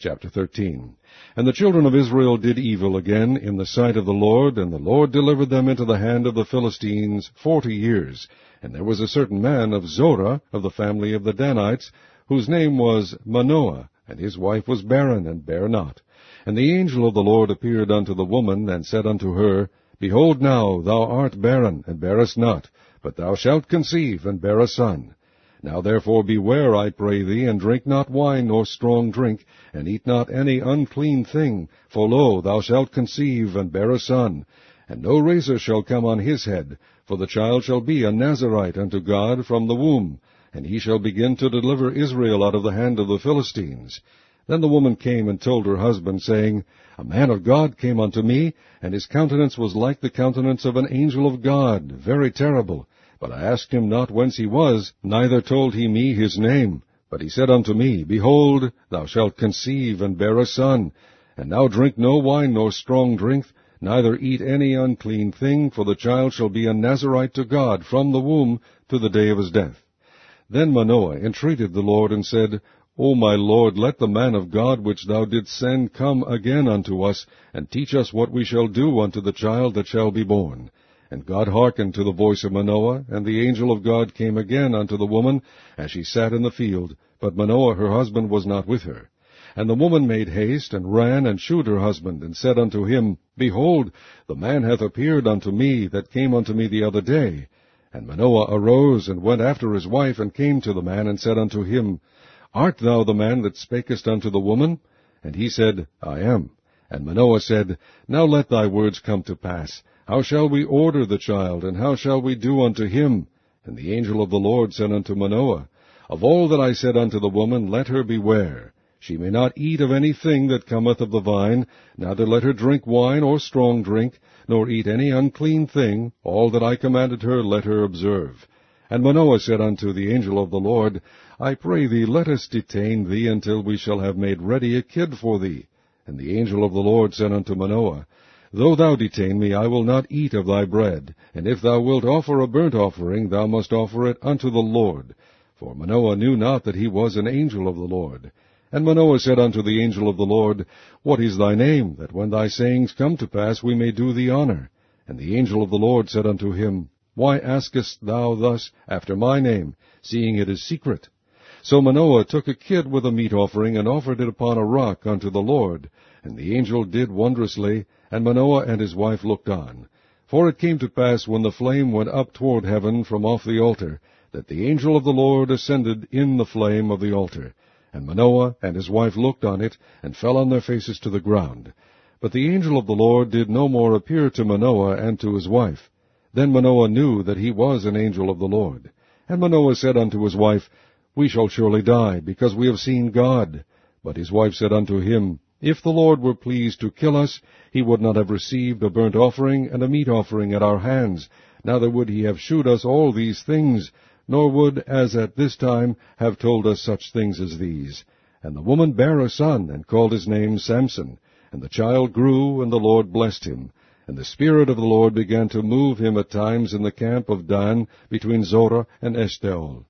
Chapter 13. And the children of Israel did evil again in the sight of the Lord, and the Lord delivered them into the hand of the Philistines 40 years. And there was a certain man of Zorah, of the family of the Danites, whose name was Manoah, and his wife was barren, and bare not. And the angel of the Lord appeared unto the woman, and said unto her, Behold now, thou art barren, and bearest not, but thou shalt conceive, and bear a son. Now therefore beware, I pray thee, and drink not wine nor strong drink, and eat not any unclean thing, for lo, thou shalt conceive, and bear a son. And no razor shall come on his head, for the child shall be a Nazarite unto God from the womb, and he shall begin to deliver Israel out of the hand of the Philistines. Then the woman came and told her husband, saying, A man of God came unto me, and his countenance was like the countenance of an angel of God, very terrible. But I asked him not whence he was, neither told he me his name. But he said unto me, Behold, thou shalt conceive, and bear a son. And now drink no wine nor strong drink, neither eat any unclean thing, for the child shall be a Nazarite to God from the womb to the day of his death. Then Manoah entreated the Lord, and said, O my Lord, let the man of God which thou didst send come again unto us, and teach us what we shall do unto the child that shall be born. And God hearkened to the voice of Manoah, and the angel of God came again unto the woman, as she sat in the field, but Manoah her husband was not with her. And the woman made haste, and ran, and shewed her husband, and said unto him, Behold, the man hath appeared unto me, that came unto me the other day. And Manoah arose, and went after his wife, and came to the man, and said unto him, Art thou the man that spakest unto the woman? And he said, I am. And Manoah said, Now let thy words come to pass. How shall we order the child, and how shall we do unto him? And the angel of the Lord said unto Manoah, Of all that I said unto the woman, let her beware. She may not eat of any thing that cometh of the vine, neither let her drink wine or strong drink, nor eat any unclean thing. All that I commanded her, let her observe. And Manoah said unto the angel of the Lord, I pray thee, let us detain thee until we shall have made ready a kid for thee. And the angel of the Lord said unto Manoah, Though thou detain me, I will not eat of thy bread. And if thou wilt offer a burnt offering, thou must offer it unto the Lord. For Manoah knew not that he was an angel of the Lord. And Manoah said unto the angel of the Lord, What is thy name, that when thy sayings come to pass we may do thee honor? And the angel of the Lord said unto him, Why askest thou thus after my name, seeing it is secret? So Manoah took a kid with a meat offering, and offered it upon a rock unto the Lord. And the angel did wondrously, and Manoah and his wife looked on. For it came to pass, when the flame went up toward heaven from off the altar, that the angel of the Lord ascended in the flame of the altar. And Manoah and his wife looked on it, and fell on their faces to the ground. But the angel of the Lord did no more appear to Manoah and to his wife. Then Manoah knew that he was an angel of the Lord. And Manoah said unto his wife, We shall surely die, because we have seen God. But his wife said unto him, If the Lord were pleased to kill us, he would not have received a burnt offering and a meat offering at our hands, neither would he have shewed us all these things, nor would, as at this time, have told us such things as these. And the woman bare a son, and called his name Samson. And the child grew, and the Lord blessed him. And the Spirit of the Lord began to move him at times in the camp of Dan, between Zorah and Eshtaol.